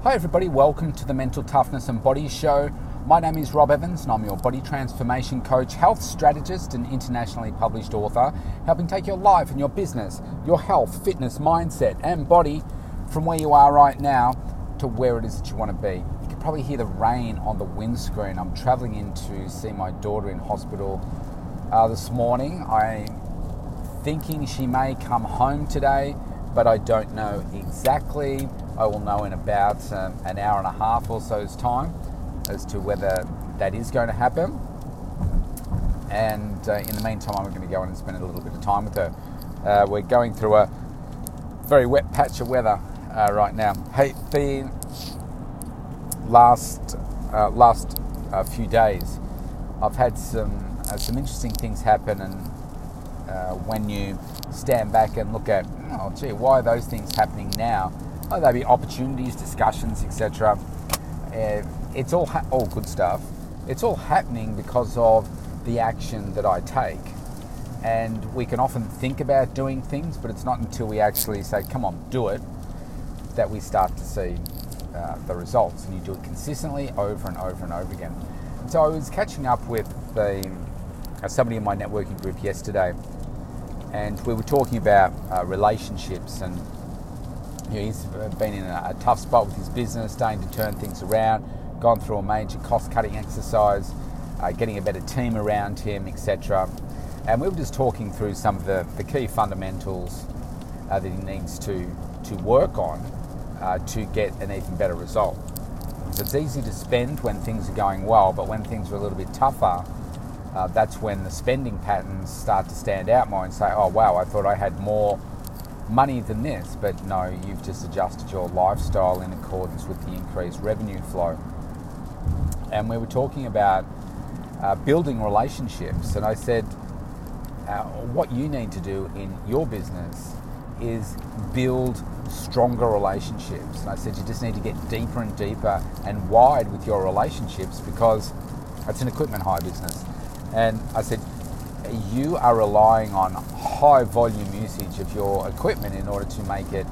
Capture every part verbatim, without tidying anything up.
Hi everybody, welcome to the Mental Toughness and Body Show. My name is Rob Evans and I'm your body transformation coach, health strategist and internationally published author, helping take your life and your business, your health, fitness, mindset and body from where you are right now to where it is that you want to be. You can probably hear the rain on the windscreen. I'm traveling in to see my daughter in hospital uh, this morning. I'm thinking she may come home today, but I don't know exactly. I will know in about um, an hour and a half or so's time as to whether that is going to happen. And uh, in the meantime, I'm going to go in and spend a little bit of time with her. Uh, we're going through a very wet patch of weather uh, right now. Hey, the last uh, last uh, few days, I've had some uh, some interesting things happen, and uh, when you stand back and look at, oh gee, why are those things happening now? Oh, there'll be opportunities, discussions, et cetera. Uh, it's all ha- all good stuff. It's all happening because of the action that I take. And we can often think about doing things, but it's not until we actually say, come on, do it, that we start to see uh, the results. And you do it consistently over and over and over again. And so I was catching up with the, uh, somebody in my networking group yesterday, and we were talking about uh, relationships, and you know, he's been in a, a tough spot with his business, starting to turn things around, gone through a major cost-cutting exercise, uh, getting a better team around him, et cetera. And we were just talking through some of the, the key fundamentals uh, that he needs to, to work on uh, to get an even better result. So it's easy to spend when things are going well, but when things are a little bit tougher, uh, that's when the spending patterns start to stand out more and say, oh wow, I thought I had more money than this, but no, you've just adjusted your lifestyle in accordance with the increased revenue flow. And we were talking about uh, building relationships, and I said uh, what you need to do in your business is build stronger relationships. And I said you just need to get deeper and deeper and wide with your relationships, because it's an equipment hire business. And I said you are relying on high volume usage of your equipment in order to make it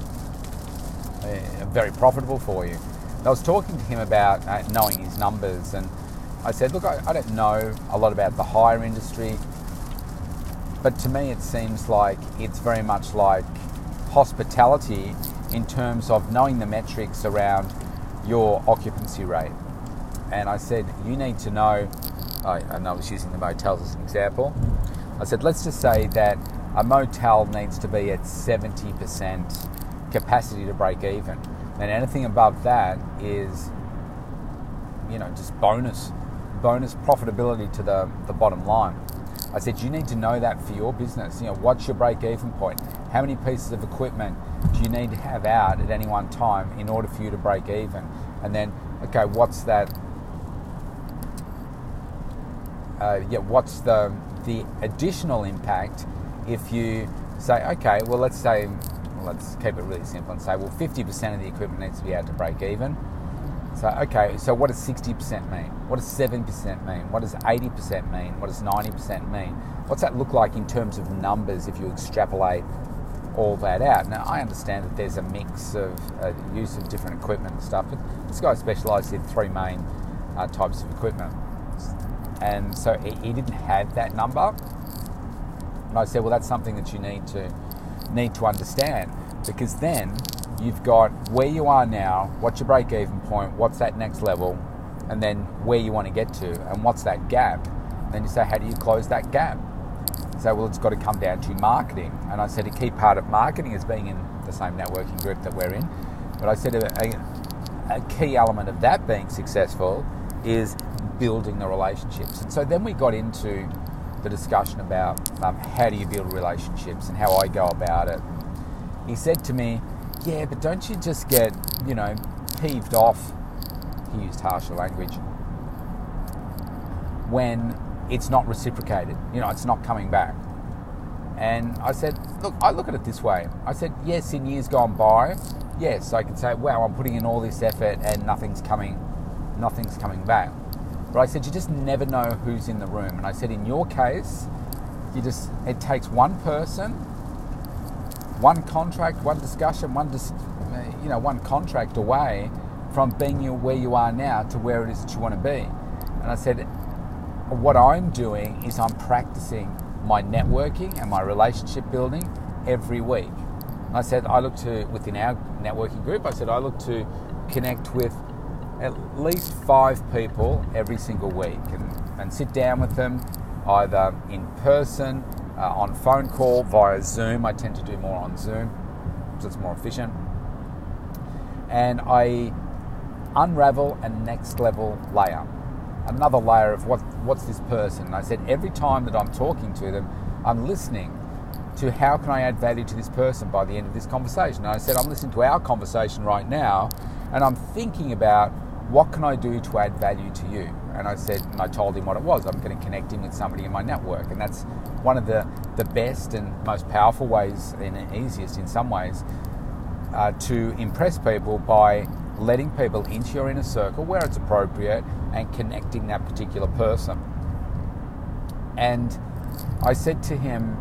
uh, very profitable for you. And I was talking to him about uh, knowing his numbers, and I said, look, I, I don't know a lot about the hire industry, but to me it seems like it's very much like hospitality in terms of knowing the metrics around your occupancy rate. And I said, you need to know, I, and I was using the motels as an example. I said, let's just say that a motel needs to be at seventy percent capacity to break even. And anything above that is, you know, just bonus, bonus profitability to the, the bottom line. I said, you need to know that for your business. You know, what's your break even point? How many pieces of equipment do you need to have out at any one time in order for you to break even? And then, okay, what's that? Uh, yeah, what's the the additional impact if you say, okay, well, let's say, well, let's keep it really simple and say, well, fifty percent of the equipment needs to be able to break even. So, okay, so what does sixty percent mean? What does seven percent mean? What does eighty percent mean? What does ninety percent mean? What's that look like in terms of numbers if you extrapolate all that out? Now, I understand that there's a mix of uh, use of different equipment and stuff, but this guy specializes in three main uh, types of equipment. And so he didn't have that number. And I said, well, that's something that you need to need to understand, because then you've got where you are now, what's your break-even point, what's that next level, and then where you want to get to, and what's that gap. And then you say, how do you close that gap? So, well, it's got to come down to marketing. And I said a key part of marketing is being in the same networking group that we're in. But I said a, a, a key element of that being successful is building the relationships. And so then we got into the discussion about um, how do you build relationships and how I go about it. He said to me, yeah, but don't you just get, you know, peeved off, he used harsher language, when it's not reciprocated, you know, it's not coming back. And I said, look, I look at it this way. I said, yes, in years gone by, yes, I can say, wow, I'm putting in all this effort and nothing's coming, nothing's coming back. But I said, you just never know who's in the room. And I said, in your case, you just, it takes one person, one contract, one discussion, one dis- you know, one contract away from being you where you are now to where it is that you want to be. And I said, what I'm doing is I'm practicing my networking and my relationship building every week. And I said, I look to, within our networking group, I said, I look to connect with at least five people every single week and, and sit down with them either in person, uh, on phone call, via Zoom. I tend to do more on Zoom because it's more efficient. And I unravel a next level layer, another layer of what what's this person. And I said, every time that I'm talking to them, I'm listening to how can I add value to this person by the end of this conversation. And I said, I'm listening to our conversation right now, and I'm thinking about what can I do to add value to you. And I said, and I told him what it was. I'm going to connect him with somebody in my network, and that's one of the the best and most powerful ways, and easiest in some ways, uh, to impress people, by letting people into your inner circle where it's appropriate and connecting that particular person. And I said to him,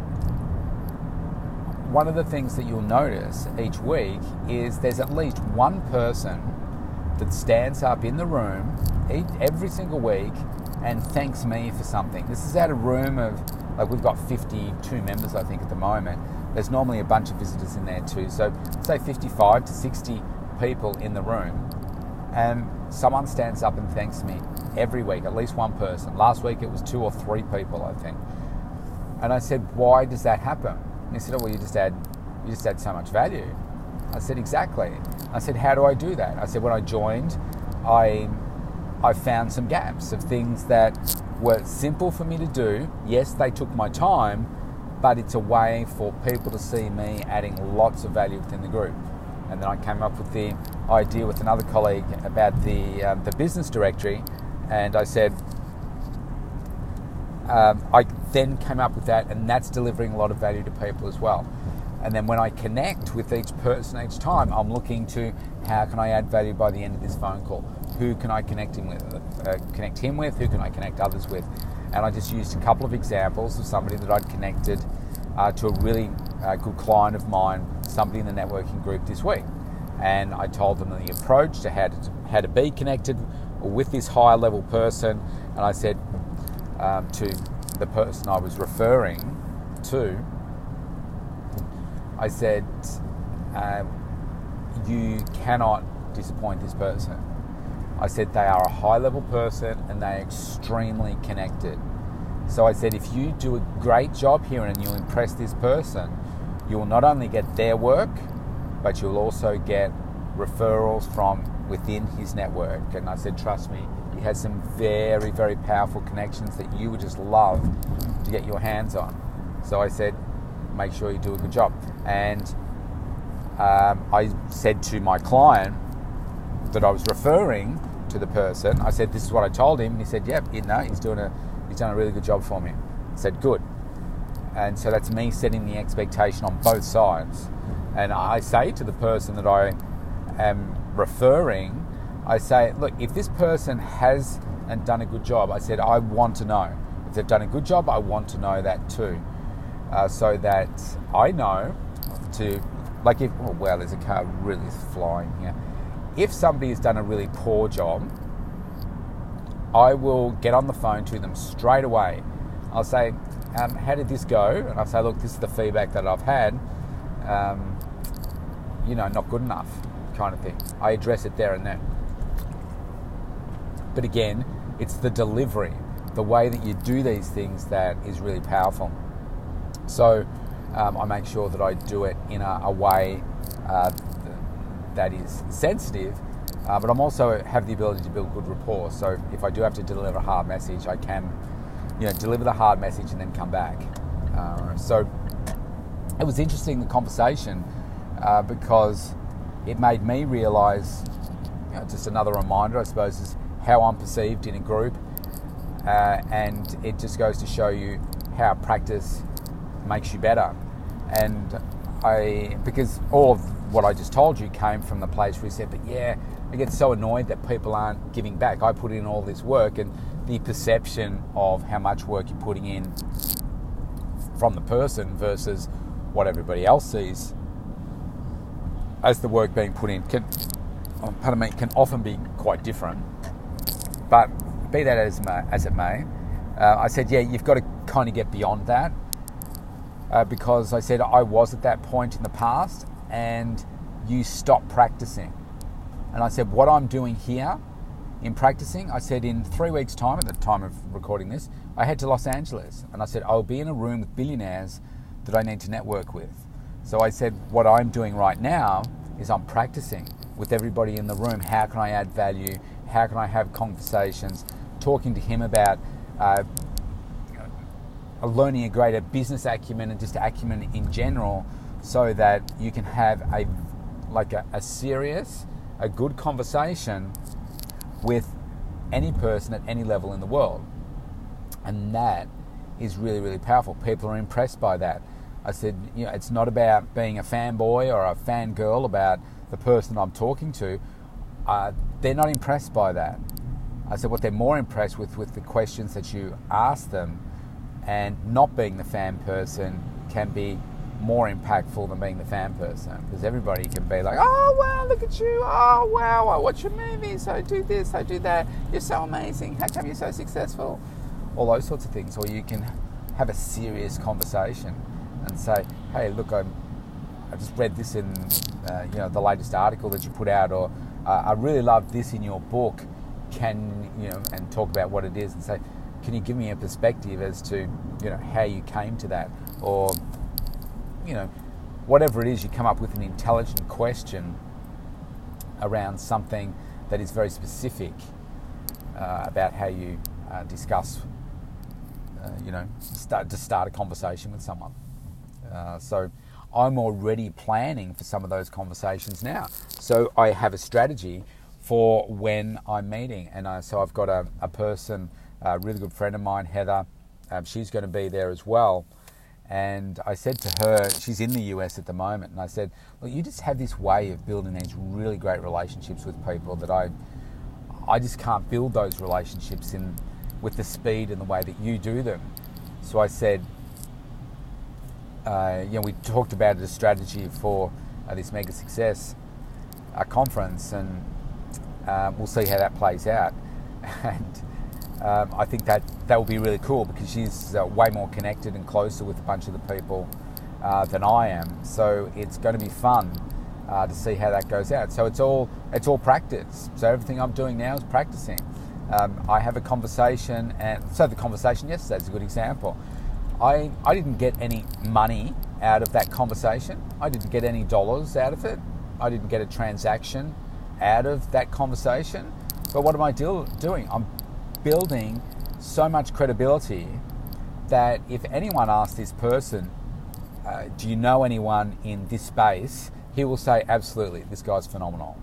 one of the things that you'll notice each week is there's at least one person that stands up in the room every single week and thanks me for something. This is at a room of, like, we've got fifty-two members, I think, at the moment. There's normally a bunch of visitors in there too. So say fifty-five to sixty people in the room, and someone stands up and thanks me every week, at least one person. Last week it was two or three people, I think. And I said, why does that happen? And he said, oh, well, you just add, you just add so much value. I said, exactly. I said, how do I do that? I said, when I joined, I I found some gaps of things that were simple for me to do. Yes, they took my time, but it's a way for people to see me adding lots of value within the group. And then I came up with the idea with another colleague about the um, the business directory, and I said, um, I then came up with that, and that's delivering a lot of value to people as well. And then when I connect with each person each time, I'm looking to how can I add value by the end of this phone call? Who can I connect him with? Uh, connect him with? Who can I connect others with? And I just used a couple of examples of somebody that I'd connected uh, to a really uh, good client of mine, somebody in the networking group this week. And I told them the approach to how to, how to be connected with this higher level person. And I said um, to the person I was referring to, I said, uh, you cannot disappoint this person. I said they are a high level person and they're extremely connected. So I said, if you do a great job here and you impress this person, you will not only get their work, but you'll also get referrals from within his network. And I said, trust me, he has some very, very powerful connections that you would just love to get your hands on. So I said, make sure you do a good job. And um, I said to my client that I was referring to the person, I said, this is what I told him. And he said, yep, you know, he's doing a, he's done a really good job for me. I said, good. And so that's me setting the expectation on both sides. And I say to the person that I am referring, I say, look, if this person has and done a good job, I said, I want to know. If they've done a good job, I want to know that too. Uh, so that I know to, like if, oh, well, there's a car really flying here. If somebody has done a really poor job, I will get on the phone to them straight away. I'll say, um, how did this go? And I'll say, look, this is the feedback that I've had. Um, you know, not good enough kind of thing. I address it there and then. But again, it's the delivery, the way that you do these things that is really powerful. So um, I make sure that I do it in a, a way uh, that is sensitive, uh, but I'm also have the ability to build good rapport. So if I do have to deliver a hard message, I can, you know, deliver the hard message and then come back. Uh, so it was interesting, the conversation, uh, because it made me realise, you know, just another reminder, I suppose, is how I'm perceived in a group, uh, and it just goes to show you how practice makes you better. And I, because all of what I just told you came from the place where you said, but yeah, I get so annoyed that people aren't giving back. I put in all this work, and the perception of how much work you're putting in from the person versus what everybody else sees as the work being put in can, oh, pardon me, can often be quite different. But be that as, may, as it may, uh, I said, yeah, you've got to kind of get beyond that. Uh, because I said I was at that point in the past and you stopped practicing. And I said, what I'm doing here in practicing, I said in three weeks' time, at the time of recording this, I head to Los Angeles. And I said, I'll be in a room with billionaires that I need to network with. So I said, what I'm doing right now is I'm practicing with everybody in the room. How can I add value? How can I have conversations? Talking to him about uh, learning a greater business acumen and just acumen in general, so that you can have a like a, a serious, a good conversation with any person at any level in the world. And that is really, really powerful. People are impressed by that. I said, you know, it's not about being a fanboy or a fangirl about the person I'm talking to. Uh, they're not impressed by that. I said what they're more impressed with with the questions that you ask them. And not being the fan person can be more impactful than being the fan person, because everybody can be like, oh wow, look at you, oh wow, I watch your movies, I do this, I do that, you're so amazing, how come you're so successful, all those sorts of things. Or you can have a serious conversation and say, hey, look, I'm, I just read this in uh, you know the latest article that you put out, or uh, I really love this in your book, can you know and talk about what it is and say, can you give me a perspective as to, you know, how you came to that? Or, you know, whatever it is, you come up with an intelligent question around something that is very specific uh, about how you uh, discuss, uh, you know, start to start a conversation with someone. Uh, so I'm already planning for some of those conversations now. So I have a strategy for when I'm meeting. And uh, so I've got a, a person, a really good friend of mine, Heather, um, she's going to be there as well. And I said to her, she's in the U S at the moment, and I said, look, you just have this way of building these really great relationships with people that I I just can't build those relationships in with the speed and the way that you do them. So I said, uh, you know, we talked about a strategy for uh, this Mega Success uh, conference, and uh, we'll see how that plays out. And Um, I think that that will be really cool, because she's uh, way more connected and closer with a bunch of the people uh, than I am. So it's going to be fun uh, to see how that goes out. So it's all it's all practice. So everything I'm doing now is practicing. Um, I have a conversation, and so the conversation yesterday is a good example. I I didn't get any money out of that conversation. I didn't get any dollars out of it. I didn't get a transaction out of that conversation. But what am I do, doing? I'm building so much credibility that if anyone asks this person, uh, do you know anyone in this space, he will say, absolutely, this guy's phenomenal.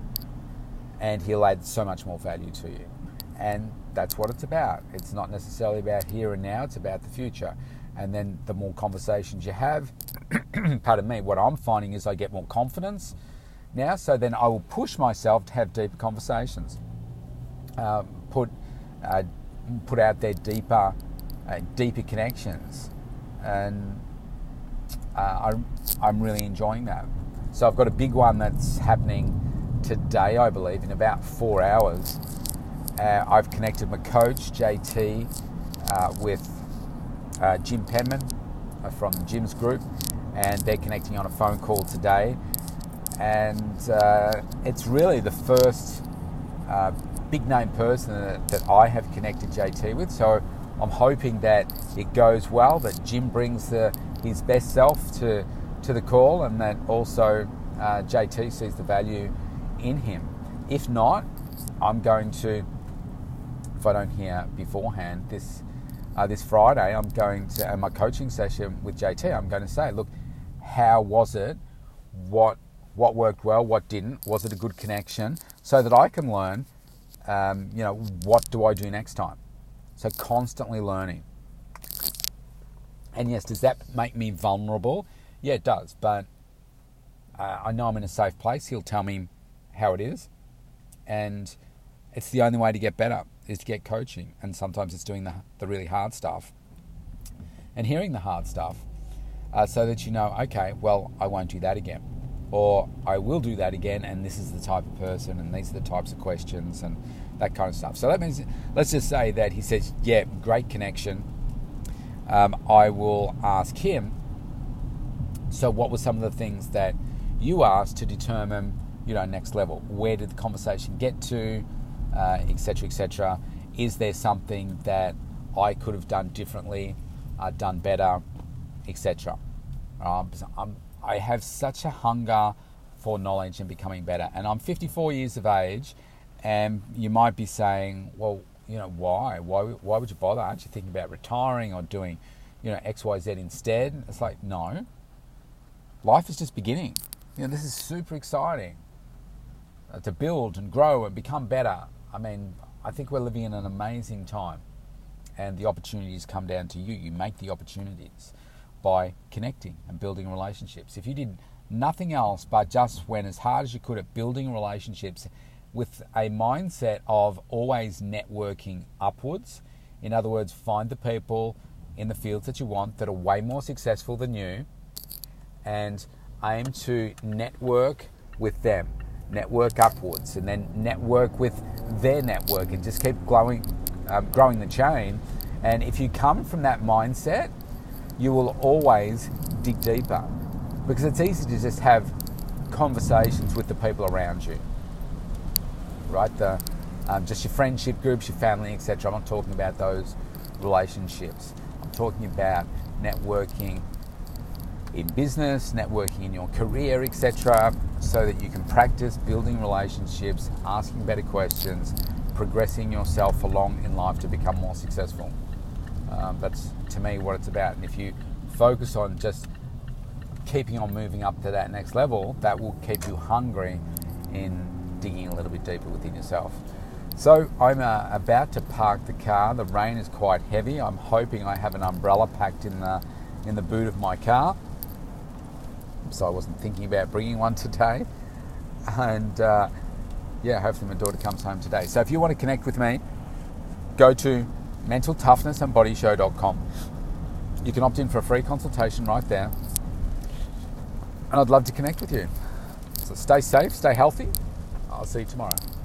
And he'll add so much more value to you. And that's what it's about. It's not necessarily about here and now, it's about the future. And then the more conversations you have, pardon me, what I'm finding is I get more confidence now, so then I will push myself to have deeper conversations. Uh, put Uh, put out there deeper, uh, deeper connections, and uh, I'm, I'm really enjoying that. So I've got a big one that's happening today, I believe, in about four hours. Uh, I've connected my coach, J T, uh, with uh, Jim Penman uh, from Jim's group, and they're connecting on a phone call today. And uh, it's really the first uh, big name person that, that I have connected J T with. So I'm hoping that it goes well, that Jim brings the, his best self to, to the call, and that also uh, J T sees the value in him. If not, I'm going to, if I don't hear beforehand, this uh, this Friday, I'm going to, at my coaching session with J T, I'm going to say, look, how was it? What what worked well? What didn't? Was it a good connection? So that I can learn, um, you know, what do I do next time? So constantly learning. And yes, does that make me vulnerable? Yeah, it does. But uh, I know I'm in a safe place. He'll tell me how it is. And it's the only way to get better, is to get coaching. And sometimes it's doing the, the really hard stuff and hearing the hard stuff uh, so that you know, okay, well, I won't do that again. or I will do that again, and this is the type of person, and these are the types of questions, and that kind of stuff. So that means, let's just say that he says, yeah, great connection. Um, I will ask him, so what were some of the things that you asked to determine, you know, next level? Where did the conversation get to, uh, et cetera, et cetera? Is there something that I could have done differently, uh, done better, et cetera? Um, so I'm, I have such a hunger for knowledge and becoming better. And I'm fifty-four years of age, and you might be saying, well, you know, why? Why why would you bother? Aren't you thinking about retiring or doing, you know, X, Y, Z instead? It's like, no. Life is just beginning. You know, this is super exciting. Uh, to build and grow and become better. I mean, I think we're living in an amazing time. And the opportunities come down to you. You make the opportunities by connecting and building relationships. If you did nothing else but just went as hard as you could at building relationships with a mindset of always networking upwards, in other words, find the people in the fields that you want that are way more successful than you, and aim to network with them, network upwards, and then network with their network, and just keep growing, um, growing the chain. And if you come from that mindset, you will always dig deeper, because it's easy to just have conversations with the people around you, right? The um, just your friendship groups, your family, et cetera. I'm not talking about those relationships. I'm talking about networking in business, networking in your career, et cetera, so that you can practice building relationships, asking better questions, progressing yourself along in life to become more successful. Um, that's, to me, what it's about. And if you focus on just keeping on moving up to that next level, that will keep you hungry in digging a little bit deeper within yourself. So I'm uh, about to park the car. The rain is quite heavy. I'm hoping I have an umbrella packed in the in the boot of my car, so I wasn't thinking about bringing one today. And uh, yeah, hopefully my daughter comes home today. So if you want to connect with me, go to mental toughness and body show dot com. You can opt in for a free consultation right there, and I'd love to connect with you. So stay safe, stay healthy. I'll see you tomorrow.